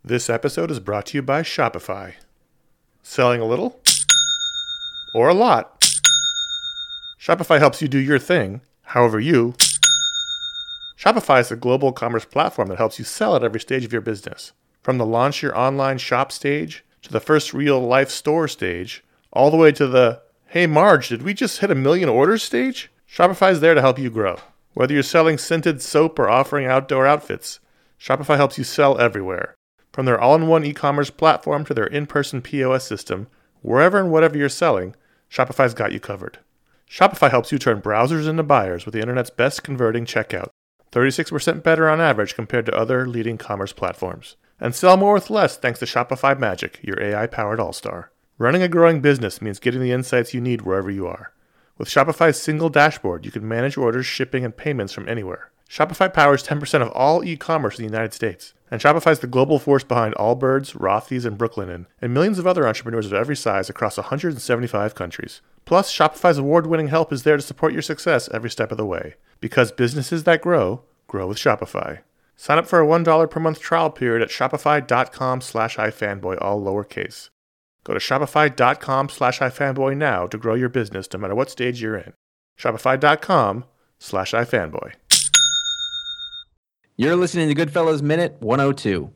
This episode is brought to you by Shopify. Selling a little or a lot? Shopify helps you do your thing, however you. Shopify is a global commerce platform that helps you sell at every stage of your business. From the launch your online shop stage, to the first real-life store stage, all the way to the, hey Marge, did we just hit 1 million orders stage? Shopify is there to help you grow. Whether you're selling scented soap or offering outdoor outfits, Shopify helps you sell everywhere. From their all-in-one e-commerce platform to their in-person POS system, wherever and whatever you're selling, Shopify's got you covered. Shopify helps you turn browsers into buyers with the internet's best converting checkout, 36% better on average compared to other leading commerce platforms. And sell more with less thanks to Shopify Magic, your AI-powered all-star. Running a growing business means getting the insights you need wherever you are. With Shopify's single dashboard, you can manage orders, shipping, and payments from anywhere. Shopify powers 10% of all e-commerce in the United States. And Shopify's the global force behind Allbirds, Rothy's, and Brooklinen, and millions of other entrepreneurs of every size across 175 countries. Plus, Shopify's award-winning help is there to support your success every step of the way. Because businesses that grow, grow with Shopify. Sign up for a $1 per month trial period at shopify.com/ifanboy, all lowercase. Go to shopify.com/ifanboy now to grow your business no matter what stage you're in. Shopify.com/ifanboy. You're listening to Goodfellas Minute 102.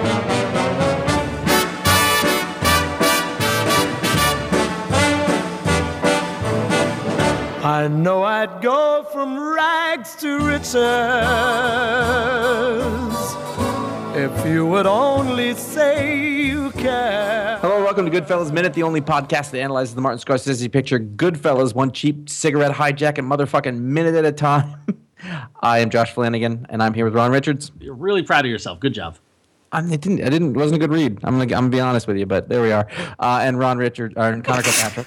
I know I'd go from rags to riches if you would only say you care. Hello, welcome to Goodfellas Minute, the only podcast that analyzes the Martin Scorsese picture Goodfellas, one cheap cigarette hijack and motherfucking minute at a time. I am Josh Flanagan, and I'm here with Ron Richards. You're really proud of yourself. Good job. It wasn't a good read. I'm gonna be honest with you, but there we are. And Ron Richards, or Connor Kilpatrick.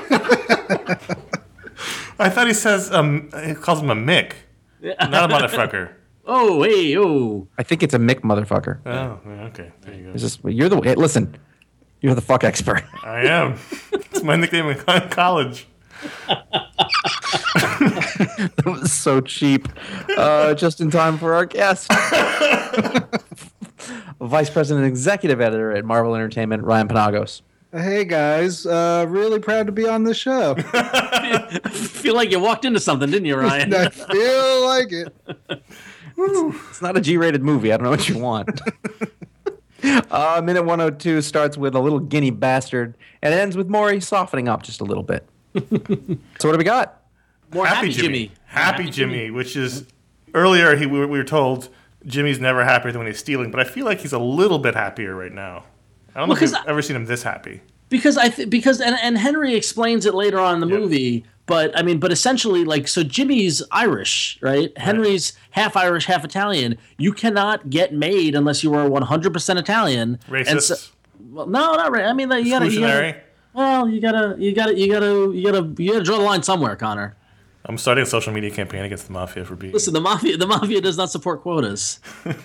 I thought he says, he calls him a Mick, not a motherfucker. Oh, hey, oh. I think it's a Mick motherfucker. Oh, okay. There you go. Listen, you're the fuck expert. I am. It's my nickname in college. That was so cheap. Just in time for our guest. Vice President and Executive Editor at Marvel Entertainment, Ryan Penagos. Hey guys, really proud to be on the show. Feel like you walked into something, didn't you, Ryan? I feel like it. It's not a G-rated movie. I don't know what you want. Minute 102 starts with a little guinea bastard and ends with Maury softening up just a little bit. So what do we got? More Happy Jimmy. Happy Jimmy, which is earlier we were told Jimmy's never happier than when he's stealing, but I feel like he's a little bit happier right now. I don't know if I've ever seen him this happy. Because Henry explains it later on in the movie, but essentially, like, so Jimmy's Irish, right? Henry's half Irish, half Italian. You cannot get made unless you are 100% Italian. Racist. And so, well, no, not right. I mean, you gotta draw the line somewhere, Connor. I'm starting a social media campaign against the mafia for being. Listen, the mafia does not support quotas.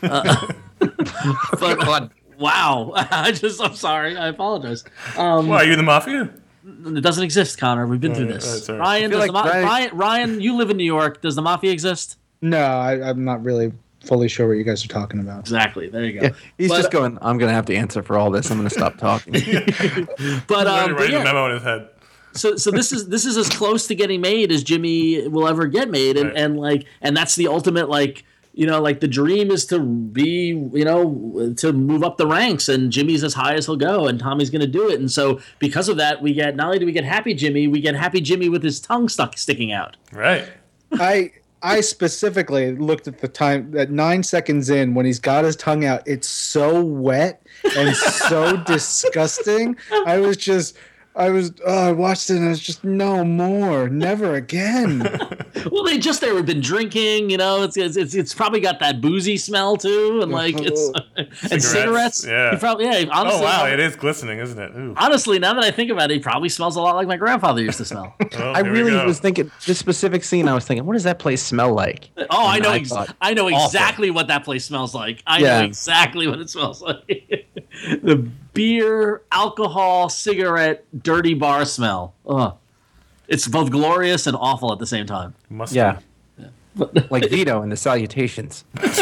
But wow, I'm sorry. I apologize. Why, are you the mafia? It doesn't exist, Connor. We've been through this. Ryan, Ryan, you live in New York. Does the mafia exist? No, I'm not really fully sure what you guys are talking about. Exactly. There you go. Yeah, he's just going, I'm going to have to answer for all this. I'm going to stop talking. But writing a memo in his head. So this is as close to getting made as Jimmy will ever get made, and that's the ultimate, like, the dream is to be, to move up the ranks, and Jimmy's as high as he'll go, and Tommy's going to do it. And so because of that, not only do we get Happy Jimmy, we get Happy Jimmy with his tongue sticking out. Right. I specifically looked at the time at 9 seconds in when he's got his tongue out. It's so wet and so disgusting. I watched it and I was just, no more, never again. Well, they were been drinking, it's probably got that boozy smell too, and and cigarettes. Yeah. Honestly, oh wow, it is glistening, isn't it? Ooh. Honestly, now that I think about it, he probably smells a lot like my grandfather used to smell. Well, I really was thinking this specific scene. I was thinking, what does that place smell like? Oh, I know exactly what that place smells like. I know exactly what it smells like. The beer, alcohol, cigarette, dirty bar smell. Ugh. It's both glorious and awful at the same time. Must be. Like Vito in the Salutations.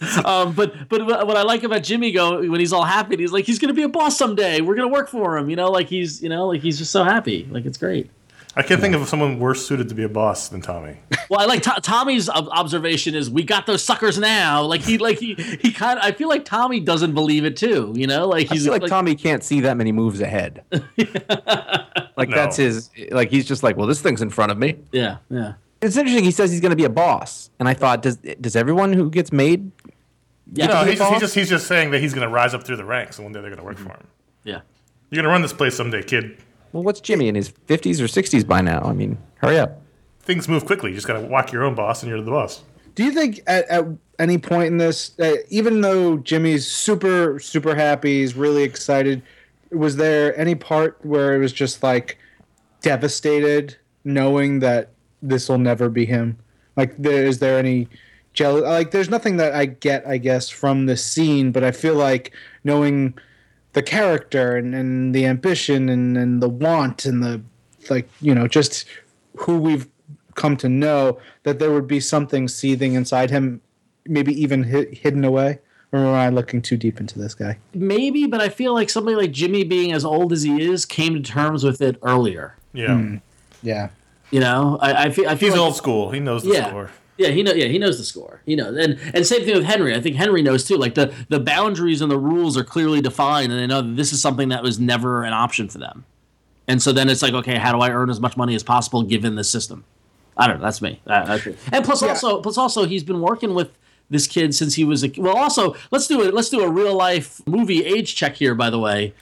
But what I like about Jimmy when he's all happy, he's like, he's gonna be a boss someday. We're gonna work for him. Like he's just so happy. Like it's great. I can't think of someone worse suited to be a boss than Tommy. Well, I like Tommy's observation is we got those suckers now. Like he kind of. I feel like Tommy doesn't believe it too. Like I feel like Tommy can't see that many moves ahead. Like No. that's his. Like he's just like, well, this thing's in front of me. Yeah, yeah. It's interesting. He says he's going to be a boss, and I thought, does everyone who gets made? Yeah, No, be a he's just saying that he's going to rise up through the ranks, and one day they're going to work for him. yeah. You're going to run this place someday, kid. Well, what's Jimmy in his 50s or 60s by now? I mean, hurry up. Things move quickly. You just got to whack your own boss, and you're the boss. Do you think at any point in this, even though Jimmy's super, super happy, he's really excited, was there any part where it was just like devastated knowing that this will never be him? Like, is there any jealous? Like, there's nothing that I get, I guess, from this scene, but I feel like knowing the character and the ambition and the want and the, like, just who we've come to know, that there would be something seething inside him, maybe even hidden away. Or am I looking too deep into this guy? Maybe, but I feel like somebody like Jimmy, being as old as he is, came to terms with it earlier. Yeah. Yeah. I feel He's like, old school. He knows the score. Yeah, he knows the score. And same thing with Henry. I think Henry knows too. Like the boundaries and the rules are clearly defined, and they know that this is something that was never an option for them. And so then it's like, okay, how do I earn as much money as possible given the system? I don't know. That's me. And plus also, he's been working with this kid since he was also, let's do a real life movie age check here, by the way.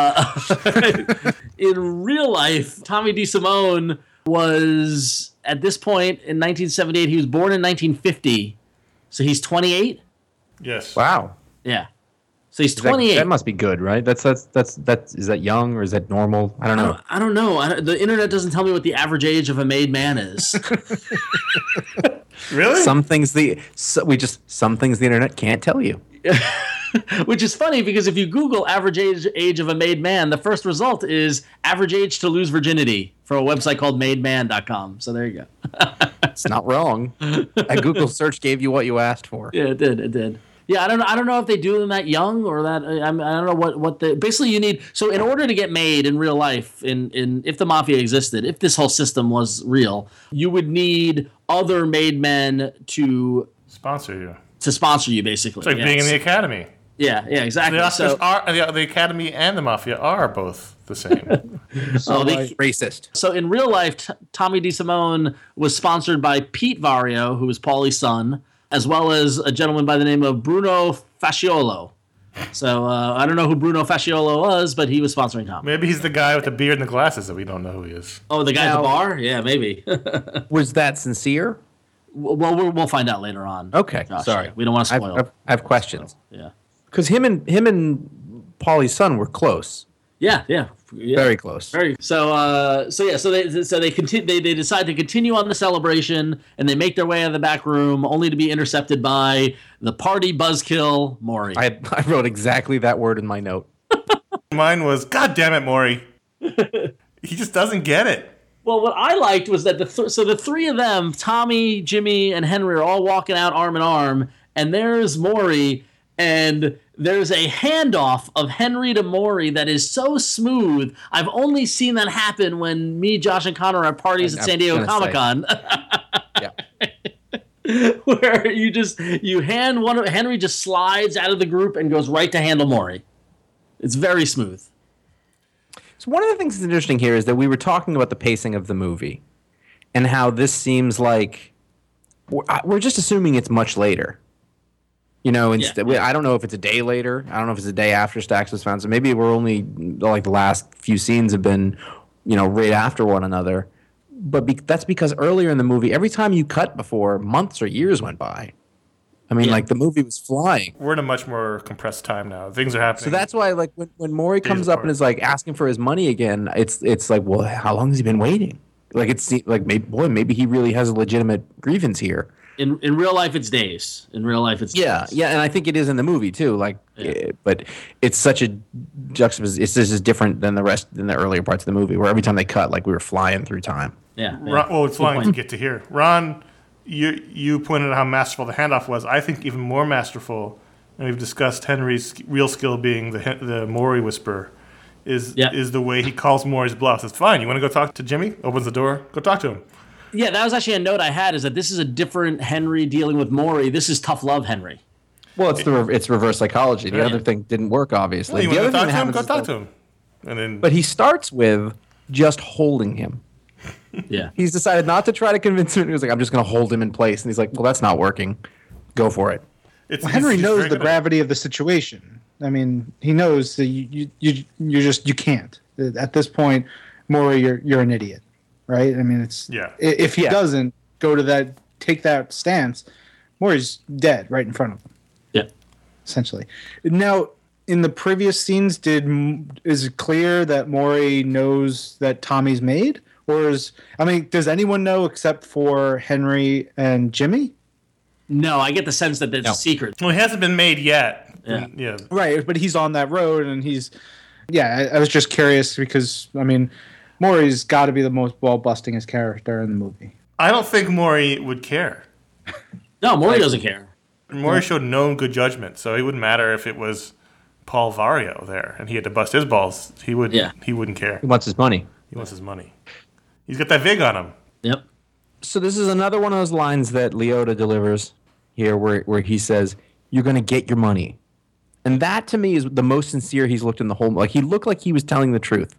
In real life, Tommy DeSimone was, at this point in 1978, he was born in 1950, so he's 28. Yes. Wow. Yeah, so he's 28. That must be good, right? That's is that young or is that normal? I don't know. I don't know. The internet doesn't tell me what the average age of a made man is. Really? Some things the internet can't tell you. Which is funny because if you Google average age of a made man, the first result is average age to lose virginity from a website called mademan.com. So there you go. It's not wrong. A Google search gave you what you asked for. Yeah, it did. Yeah, I don't know if they do them that young or that. I don't know what the basically you need. So in order to get made in real life, in if the mafia existed, if this whole system was real, you would need other made men to Sponsor you. sponsor you, basically. It's like being in the academy. Yeah, exactly. The Oscars the academy and the mafia are both the same. Racist. So in real life, Tommy DeSimone was sponsored by Pete Vario, who was Paulie's son, as well as a gentleman by the name of Bruno Fasciolo. So I don't know who Bruno Fasciolo was, but he was sponsoring Tommy. Maybe he's the guy with the beard and the glasses that we don't know who he is. Oh, the guy at the bar? Yeah, maybe. Was that sincere? Well, we'll find out later on. Okay, Josh. sorry. We don't want to spoil. I have questions. Yeah. Because him and Paulie's son were close. Yeah. Very close. So they continue. They decide to continue on the celebration, and they make their way out of the back room, only to be intercepted by the party buzzkill Maury. I wrote exactly that word in my note. Mine was, God damn it, Maury. He just doesn't get it. Well, what I liked was that the three of them, Tommy, Jimmy, and Henry, are all walking out arm in arm, and there's Maury, and there's a handoff of Henry to Maury that is so smooth. I've only seen that happen when me, Josh, and Connor are at parties at San Diego Comic-Con. Yeah. Where you hand one of Henry just slides out of the group and goes right to handle Maury. It's very smooth. So one of the things that's interesting here is that we were talking about the pacing of the movie and how this seems like we're just assuming it's much later. I don't know if it's a day later. I don't know if it's a day after Stax was found. So maybe we're only like the last few scenes have been, right after one another. But that's because earlier in the movie, every time you cut before, months or years went by. I mean, like the movie was flying. We're in a much more compressed time now. Things are happening. So that's why, like, when Maury comes up and is like asking for his money again, it's like, well, how long has he been waiting? Like it's like maybe he really has a legitimate grievance here. In real life, it's days. In real life, it's days. Yeah, and I think it is in the movie too. Like, but it's such a juxtaposition. This is different than the earlier parts of the movie, where every time they cut, like we were flying through time. Yeah. Well, it's flying to get to here. Ron, you pointed out how masterful the handoff was. I think even more masterful, and we've discussed Henry's real skill being the Maury whisperer, is the way he calls Maury's bluff. It's fine. You want to go talk to Jimmy? Opens the door. Go talk to him. Yeah, that was actually a note I had, is that this is a different Henry dealing with Maury. This is tough love Henry. Well, it's reverse psychology. The other thing didn't work, obviously. Well, you the want to other talk thing to him? Go that talk happens to is him. And then, But he starts with just holding him. Yeah. He's decided not to try to convince him. He was like, I'm just going to hold him in place. And he's like, well, that's not working. Go for it. Henry he's knows very the good at it. gravity of the situation. I mean, he knows that you can't. At this point, Maury, you're an idiot, right? I mean, it's if he doesn't take that stance, Maury's dead right in front of him. Yeah. Essentially. Now, in the previous scenes, is it clear that Maury knows that Tommy's made? Or does anyone know except for Henry and Jimmy? No, I get the sense that it's a secret. Well, he hasn't been made yet. Yeah. Right, but he's on that road, and he's... Yeah, I was just curious because, I mean, Maury's got to be the most ball-bustingest character in the movie. I don't think Maury would care. No, Maury doesn't care. Maury showed no good judgment, so it wouldn't matter if it was Paul Vario there and he had to bust his balls. He wouldn't care. He wants his money. He wants his money. He's got that vig on him. Yep. So this is another one of those lines that Leota delivers here where he says, you're going to get your money. And that, to me, is the most sincere he's looked in the whole... Like, he looked like he was telling the truth.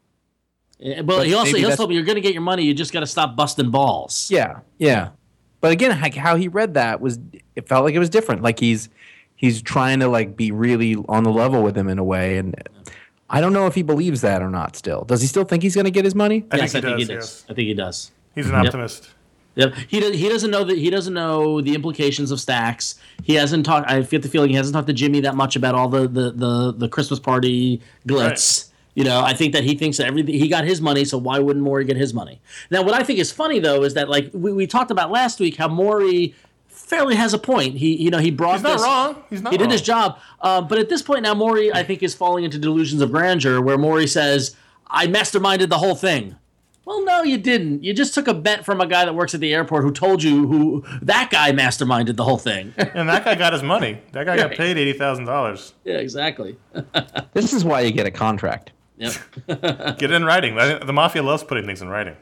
Yeah, but he also told me, you're going to get your money, you just got to stop busting balls. Yeah, yeah. But again, how he read that it felt like it was different. Like he's trying to like be really on the level with him in a way, and I don't know if he believes that or not. Still, does he still think he's going to get his money? Yes, I think he does. I think he does. He's an optimist. Yep. He doesn't know that. He doesn't know the implications of stacks. He hasn't talked. I get the feeling he hasn't talked to Jimmy that much about all the Christmas party glitz. Right. You know, I think that he thinks that he got his money, so why wouldn't Maury get his money? Now, what I think is funny though is that like we talked about last week, how Maury fairly has a point. He brought. He's not wrong. He did his job. But at this point now, Maury I think is falling into delusions of grandeur, where Maury says, "I masterminded the whole thing." Well, no, you didn't. You just took a bet from a guy that works at the airport who told you who that guy masterminded the whole thing. And that guy got his money. That guy got paid $80,000. Yeah, exactly. This is why you get a contract. Yep. Get it in writing. The mafia loves putting things in writing.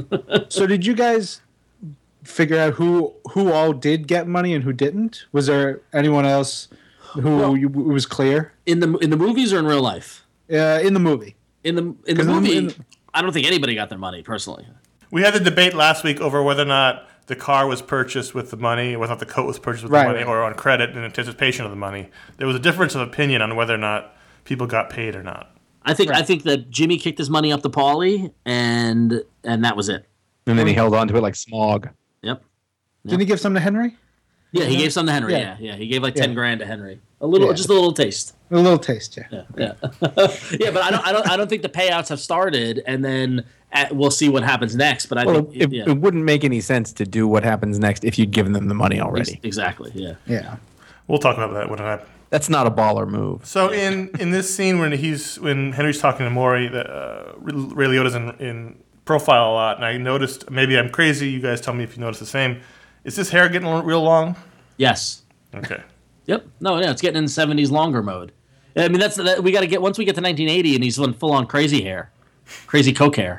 So did you guys figure out who all did get money and who didn't? Was there anyone else who it was clear? In the movies or in real life? In the movie. In the movie, I don't think anybody got their money, personally. We had the debate last week over whether or not the car was purchased with the money, or whether or not the coat was purchased with the money, or on credit in anticipation of the money. There was a difference of opinion on whether or not people got paid or not. I think that Jimmy kicked his money up to Paulie, and that was it. And then he held on to it like Smog. Yep. Didn't he give some to Henry? Yeah, he gave some to Henry. Yeah. He gave like $10,000 to Henry. Just a little taste. A little taste, yeah. Yeah, but I don't think the payouts have started, and then we'll see what happens next. But I think it wouldn't make any sense to do what happens next if you'd given them the money already. Exactly. Yeah. Yeah. We'll talk about that when it happens. That's not a baller move. So in this scene when Henry's talking to Maury, Ray Liotta's in profile a lot, and I noticed, maybe I'm crazy, you guys tell me if you notice the same. Is this hair getting real long? Yes. Okay. Yep. No, it's getting in 70s longer mode. I mean, we got to get once we get to 1980 and he's full on crazy hair, crazy coke hair.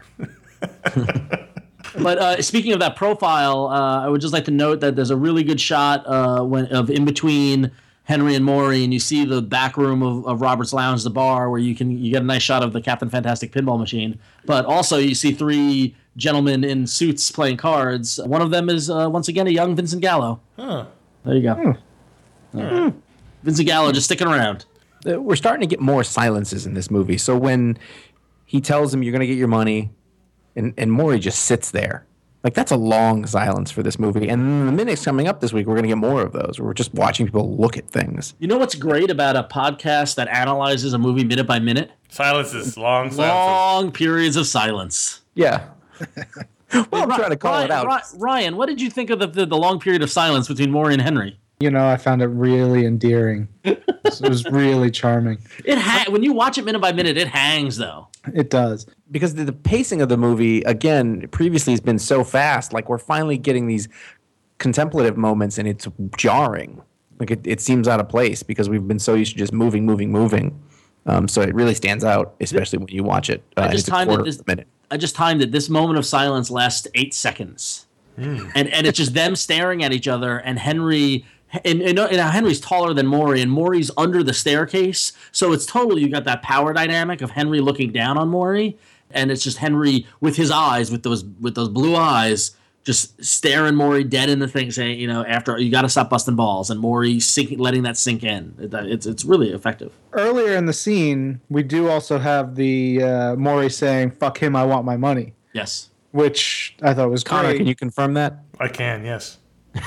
But speaking of that profile, I would just like to note that there's a really good shot of in between Henry and Maury, and you see the back room of Robert's Lounge, the bar, where you get a nice shot of the Captain Fantastic pinball machine. But also you see three gentlemen in suits playing cards. One of them is once again a young Vincent Gallo. Huh. There you go. Vincent Gallo just sticking around. We're starting to get more silences in this movie. So when he tells him you're going to get your money, and Maury just sits there. Like, that's a long silence for this movie. And the minutes coming up this week, we're going to get more of those. We're just watching people look at things. You know what's great about a podcast that analyzes a movie minute by minute? Silences. Long silences. Long periods of silence. Yeah. I'm trying to call it out. Ryan, what did you think of the long period of silence between Maury and Henry? You know, I found it really endearing. It was really charming. When you watch it minute by minute, it hangs, though. It does. Because the pacing of the movie, again, previously has been so fast. Like, we're finally getting these contemplative moments, and it's jarring. Like it seems out of place because we've been so used to just moving. So it really stands out, especially when you watch it. I just timed it. Minute. I just timed it. This moment of silence lasts 8 seconds, and it's just them staring at each other. And Henry, and Henry's taller than Maury, and Maury's under the staircase. So it's totally, you got that power dynamic of Henry looking down on Maury, and it's just Henry with his eyes, with those blue eyes, just staring Maury dead in the thing, saying, after you got to stop busting balls, and Maury letting that sink in. It's really effective. Earlier in the scene, we do also have the Maury saying, "Fuck him, I want my money." Yes, which I thought was Connor, great. can you confirm that? I can, yes.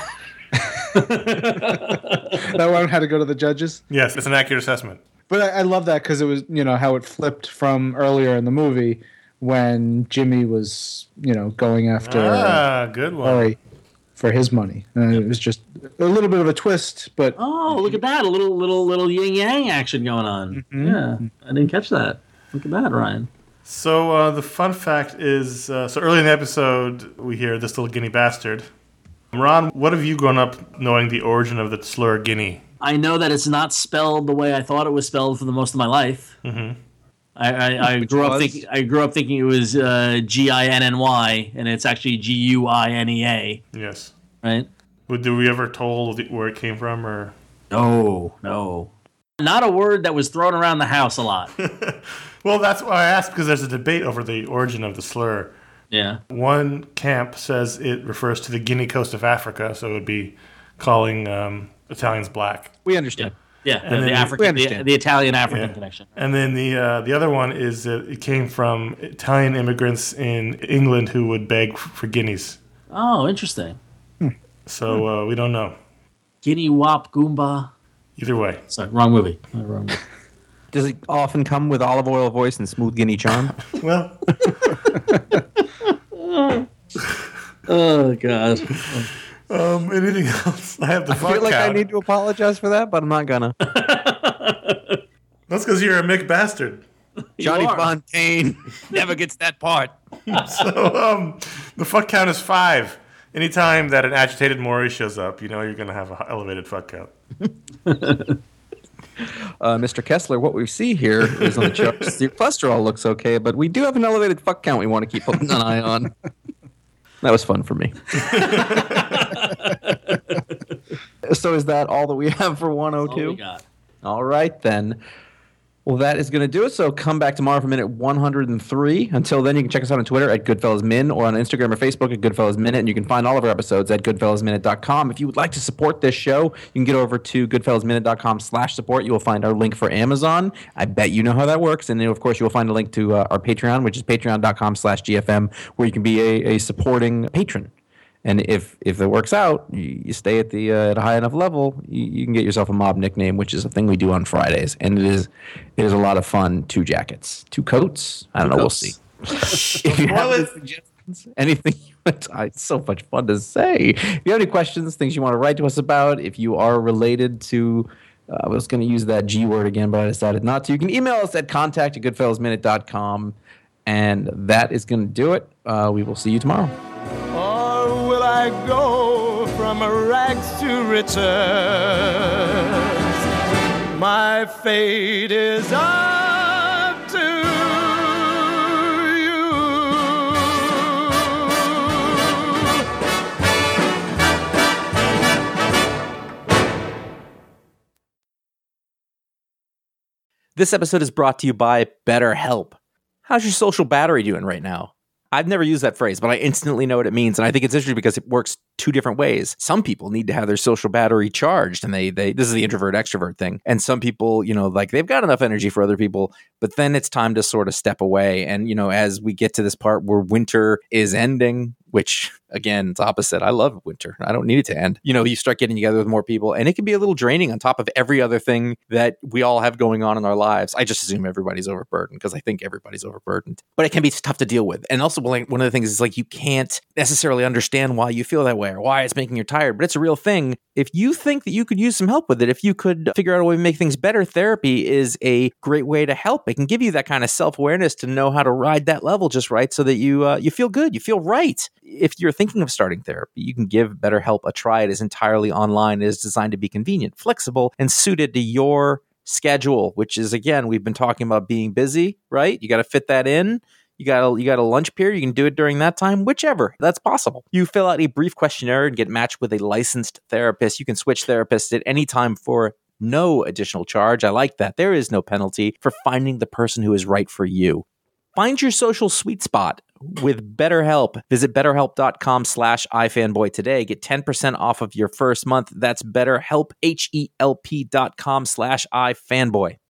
That one had to go to the judges. Yes, it's an accurate assessment. But I love that because it was, how it flipped from earlier in the movie when Jimmy was, going after good one. Maury for his money. And it was just a little bit of a twist, but look at that, a little yin yang action going on. Mm-hmm. Yeah, I didn't catch that. Look at that, Ryan. So the fun fact is, so early in the episode, we hear this little guinea bastard. Ron, what have you grown up knowing the origin of the slur guinea? I know that it's not spelled the way I thought it was spelled for the most of my life. Mm-hmm. I grew up thinking it was Ginny, and it's actually Guinea. Yes. Right. Were we ever told where it came from, or? No. Not a word that was thrown around the house a lot. Well, that's why I asked, because there's a debate over the origin of the slur. Yeah. One camp says it refers to the Guinea coast of Africa, so it would be calling Italians black. We understand. Yeah, the Italian-African connection. And then the other one is that it came from Italian immigrants in England who would beg for guineas. Oh, interesting. So we don't know. Guinea Wop Goomba. Either way. Sorry, wrong movie. Does it often come with olive oil voice and smooth guinea charm? Well. Oh, God. Anything else? I have the fuck I feel like count. I need to apologize for that, but I'm not gonna. That's because you're a Mick bastard. Johnny Fontaine never gets that part. So the fuck count is 5. Anytime that an agitated Maury shows up, you're going to have an elevated fuck count. Mr. Kessler, what we see here is on the charts. Your cholesterol looks okay, but we do have an elevated fuck count we want to keep an eye on. That was fun for me. So is that all that we have for 102? All we got. All right, then. Well, that is going to do it. So come back tomorrow for minute 103. Until then, you can check us out on Twitter at GoodfellasMin or on Instagram or Facebook at Goodfellas Minute. And you can find all of our episodes at goodfellasminute.com. If you would like to support this show, you can get over to goodfellasminute.com/support. You will find our link for Amazon. I bet you know how that works. And then, of course, you will find a link to our Patreon, which is patreon.com/GFM, where you can be a supporting patron. And if it works out, you stay at at a high enough level, you can get yourself a mob nickname, which is a thing we do on Fridays, and it is a lot of fun. 2 jackets, 2 coats. I don't know. We'll see. If you have any suggestions, anything, it's so much fun to say. If you have any questions, things you want to write to us about, if you are related to, I was going to use that G word again, but I decided not to. You can email us at contact@goodfellasminute.com, and that is going to do it. We will see you tomorrow. Or will I go from rags to riches? My fate is up to you. This episode is brought to you by BetterHelp. How's your social battery doing right now? I've never used that phrase, but I instantly know what it means. And I think it's interesting because it works 2 different ways. Some people need to have their social battery charged, and they this is the introvert extrovert thing. And some people, they've got enough energy for other people, but then it's time to sort of step away. And, as we get to this part where winter is ending, which again, it's opposite. I love winter. I don't need it to end. You start getting together with more people, and it can be a little draining on top of every other thing that we all have going on in our lives. I just assume everybody's overburdened because I think everybody's overburdened, but it can be tough to deal with. And also, one of the things is you can't necessarily understand why you feel that way or why it's making you tired, but it's a real thing. If you think that you could use some help with it, if you could figure out a way to make things better, therapy is a great way to help. It can give you that kind of self-awareness to know how to ride that level just right so that you feel good, you feel right. If you're thinking of starting therapy, you can give BetterHelp a try. It is entirely online. It is designed to be convenient, flexible, and suited to your schedule, which is, again, we've been talking about being busy, right? You got to fit that in. You got a lunch period. You can do it during that time, whichever. That's possible. You fill out a brief questionnaire and get matched with a licensed therapist. You can switch therapists at any time for no additional charge. I like that. There is no penalty for finding the person who is right for you. Find your social sweet spot with BetterHelp. Visit BetterHelp.com/iFanboy today. Get 10% off of your first month. That's BetterHelp, HELP.com/iFanboy.